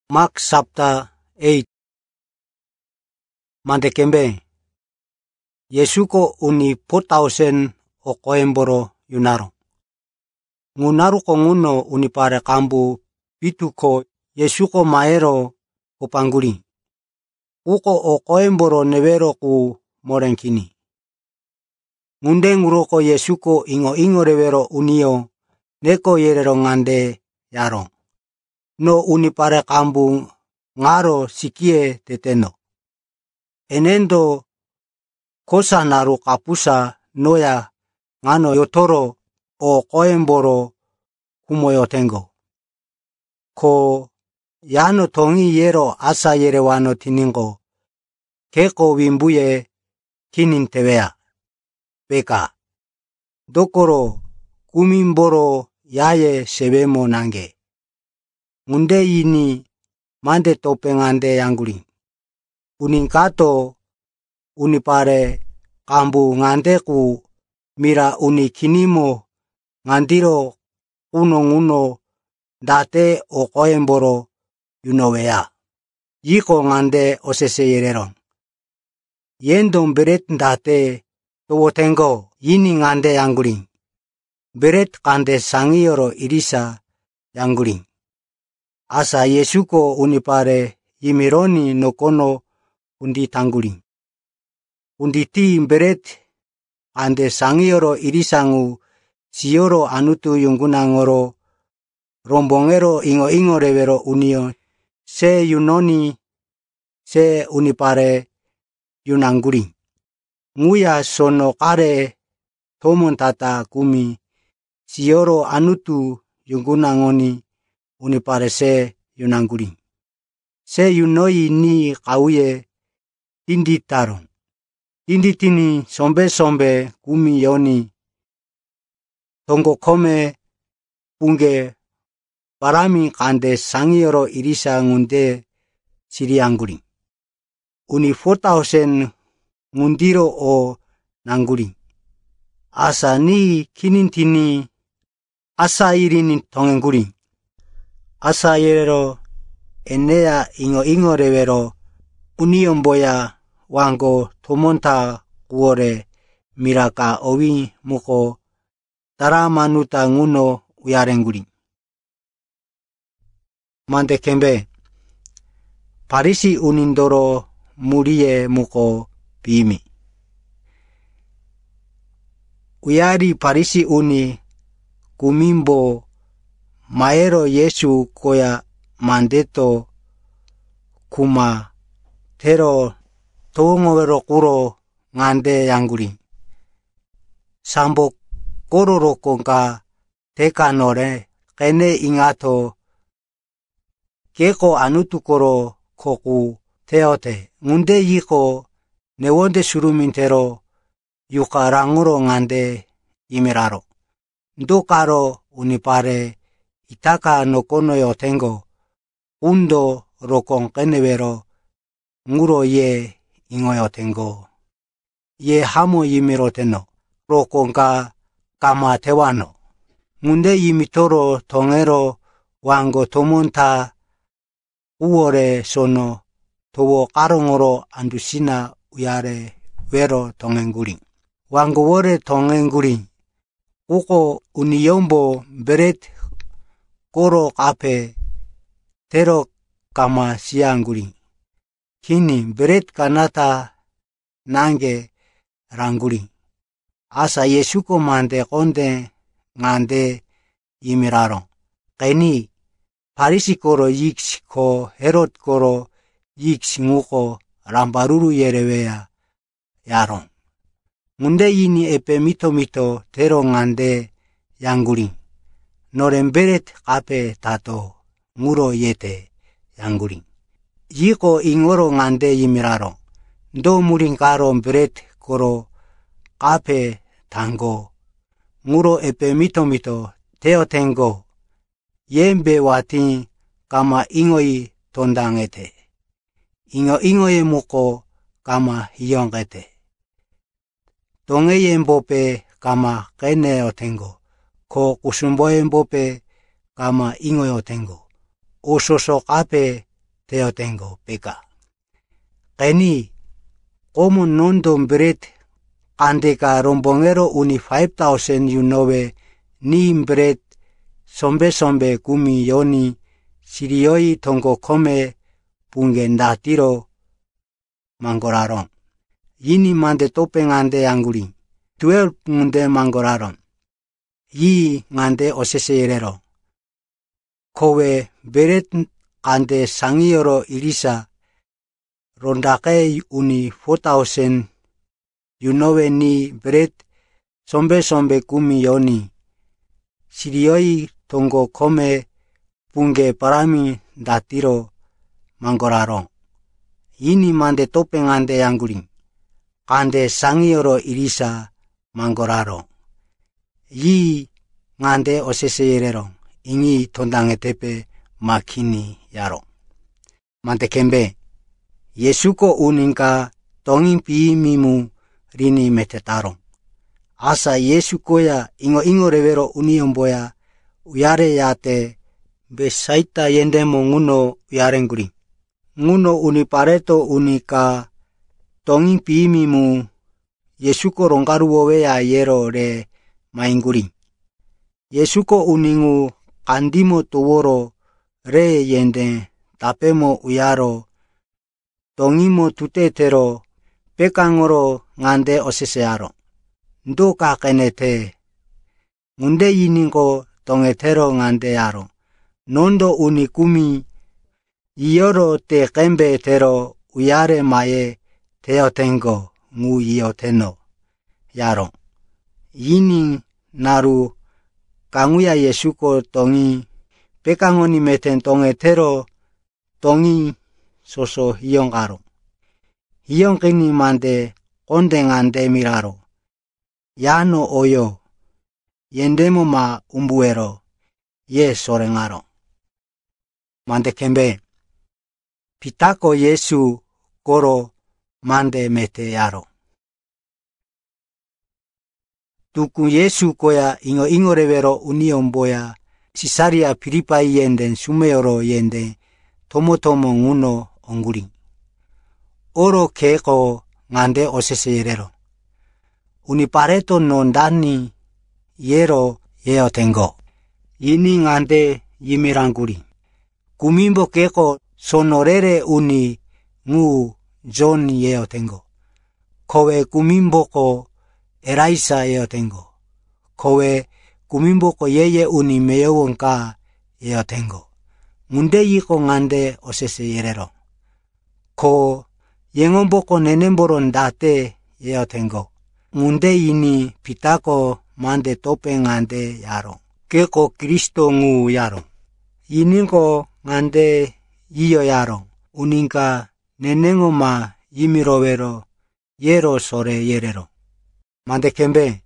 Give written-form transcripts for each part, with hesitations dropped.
Mark chapter 8. Mande kembe. Yesuko uni 4,000 o koemboro yunaro. Ngunaru ko nguno uni pare kambu pitu ko Yesuko maero ko pangguri. Uko o koemboro nevero ku morenkini. Ngunde nguroko Yesuko ingo revero unio neko yerero ngande yaro. No uni pare kambu ngaro sikie teteno. Enendo kosa naru kapusa noya ngano yotoro o koemboro kumoyotengo. Ko yano tongi yero asa yerewano tiningo. Keko wimbuye kinin tewea. Beka. Dokoro kumimboro yaye sebemo nange. Ngunde ini mande topengande yangguri. Uningkato unipare kambu ngandeku mira unikinimo ngandiro uno nguno date o koemboro yunowea. Yiko ngande osese yereron. Yendom beret date towotengo yini ngande yangguri. Beret kande sangioro irisa yangguri. Asa Yesuko unipare yimironi nokono undi tangguri. Undi ti beret ande sangioro irisangu sioro anutu yunggunangoro rombongero ingo revero unio se yunoni se unipare yunangguri. Nguya sono kare tomon tata kumi sioro anutu yunggunangoni unipare se yunangguri. Se yunoi ni kauye tindi taron. Tindi tini sombe kumi yoni. Tongo kome punge parami kande sangioro irisa ngunde siriangguri. Uni 4,000 ngundiro o nangguri. Asa ni kinintini asa irini tongenguri. Asa yerero enea ingo revero uniomboya wango tomonta kuore miraka owi muko taramanuta nguno uyarenguri. Mande kembe. Parisi unindoro murie muko bimi. Uyari parisi uni kumimbo maero Yesu koya mandeto kuma tero tongovero kuro ngande yangguri. Sambo kororo konga teka nore kene ingato keko anutu koro koku teote. Ngunde yiko newonde surumintero yuka ranguro ngande imiraro. Ndokaro unipare itaka nokono yotengo undo rokong kenevero nguro ye ingoyotengo. Ye hamo yimiroteno rokonga kama tewano. Ngunde yimitoro tongero wango tomonta uore sono towo karongoro andusina uyare vero tongenguri. Wango wore tongenguri. Uko uniyombo beret koro kape tero kama siangguri. Kini beret kanata nange rangguri. Asa Yesuko mande konde ngande yimiraro. Keni parisi koro yiks ko Herod koro yiks nguko rambaruru yerewea yaron. Ngunde yini epe mito tero ngande yangguri. Noren beret kape tato nguro yete yangguri. Yiko ingoro ngande yimiraro. Ndo muringkaro beret koro kape tango. Nguro epe mito teo tengo. Yembe wati kama ingoi tondangete. Ingo muko kama hiyongete. Tonge yembope kama kene otengo. Ko kusumbo yembope kama ingo otengo. Ososo kape teotengo peka. Keni komo nondom beret andeka rombongero uni 5,000 yunove ni beret sombe kumi yoni sirioi tongo kome punge ndatiro mangoraron. Yini mande topeng ande anguri 12 ngunde mangoraron. Yi ngande osese yerero. Kowe beret ande sangioro irisa rondake uni 4,000 yunove ni beret sombe kumi yoni sirioi tongo kome punge parami datiro mangoraron. Yini mande topeng ande anguri kande sangioro irisa mangoraron. Yi ngande osese yerero ingi tondange tepe makini yaro. Mante kembe Yesuko uninka tonging piimimu rini metetaro. Asa Yesuko ya ingo revero uniomboya uyare yate besaita yendemo nguno uyarenguri. Nguno unipareto unika tonging piimimu Yesuko rongaru woweya yero re mainguri. Yesuko uningu kandimo tuworo re yende tapemo uyaro tongimo tutetero pekangoro ngande osesearo. Ndo kakenete ngunde yiningo tongetero ngande yaro. Nondo unikumi yoro te kembe tero uyare maye teotengo ngu yoteno yaro. Yini naru kanguya Yesuko tongi pekangoni meten tongetero tongi soso hiyongaro. Hiyong kini mande konde ngande miraro. Yano oyo yendemo ma umbuero ye sorengaro. Mande kembe pitako Yesu koro mande mete yaro. Tuku Yesu koya ingo revero uniomboya Sisaria Filipai yenden sumeoro yende tomo nguno onguri. Oro keko ngande osese yerero. Unipareto nondani yero yeotengo. Yini ngande yimiranguri. Kumimbo keko sonorere uni ngu John yeotengo. Kowe kumimboko Eraisa yeotengo. Kowe kumimboko yeye uni meyowonka yeotengo. Munde yiko ngande osese yerero. Ko yengomboko nenemboro ndate yeotengo. Munde ini pitako mande tope ngande yaro. Keko Kristo ngu yaro. Yiningo ngande yiyo yaro. Uninka nenengo ma yimirovero yero sore yerero. Mande kembe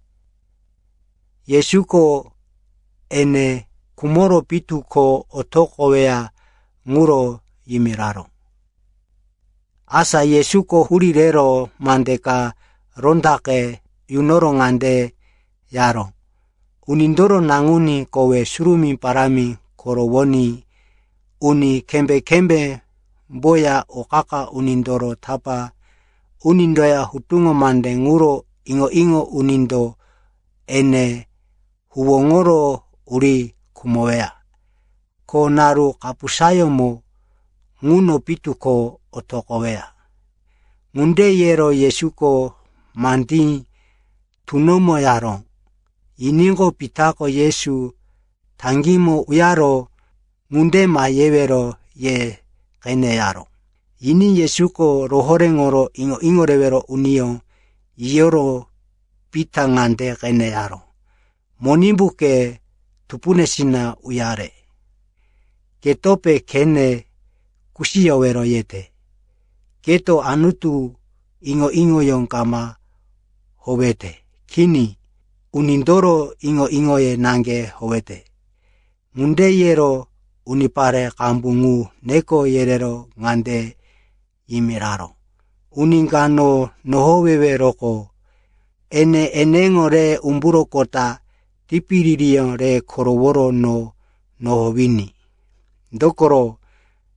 Yesuko ene kumoro pituko otokowea nguro yimiraro. Asa Yesuko hurirero mandeka rondake yunoro ngande yaro. Unindoro nanguni kowe surumi parami korowoni uni kembe boya okaka unindoro tapa unindoya hutungo mande nguro ingo unindo ene huwongoro uri kumowea. Ko naru kapusayo mo nguno pituko otokowea. Ngunde yero Yesuko mandi tunomo yaro. Iningo pitako Yesu tangimo uyaro ngunde mayewero ye kene yaro. Ini Yesuko rohorengoro ingo revero unio yoro pita ngande kene yaro. Monimbuke tupunesina uyare. Ketope kene kusiyowero yete. Keto anutu ingo yongkama howete. Kini unindoro ingo ye nange howete. Munde yero unipare kambungu neko yerero ngande yimiraro. Uningano nohowewe roko ene enengo re umburo kota tipiririyo re koroworo no nohowini. Dokoro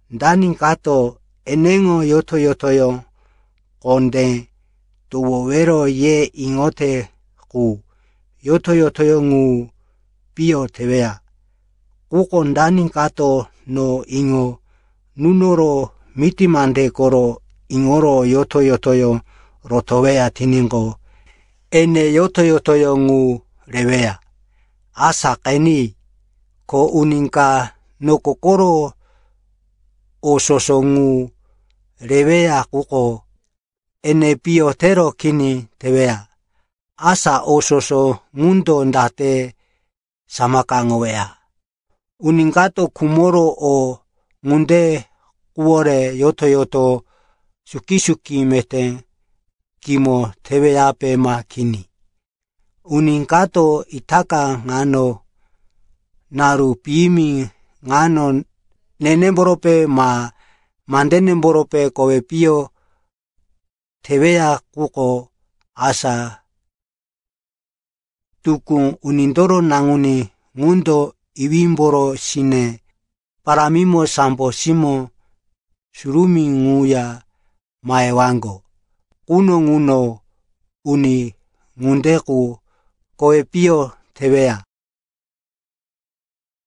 Danin kato enengo yotoyotoyo konde tuwo wero ye ingote ku yotoyotoyo ngu pio tewea. Kukon danin kato no ingo nunoro mitimande koro ingoro yotoyotoyo rotowea tiningo ene yotoyotoyo ngu rewea. Asa keni ko uninka no kokoro ososo ngu rewea kuko ene pio tero kini tewea. Asa ososo ngundo ndate samakangowea. Uninkato kumoro o ngunde kuore yotoyoto suki mete kimo tewea pema kini. Uninkato itaka ngano naru pimi ngano nenemborope ma mandenemborope kowe pio tewea kuko asa tuku unindoro nanguni ngundo iwimboro sine paramimo sambo simo surumi nguya maewango. Kuno nguno uni ngundeku kowe pio tewea.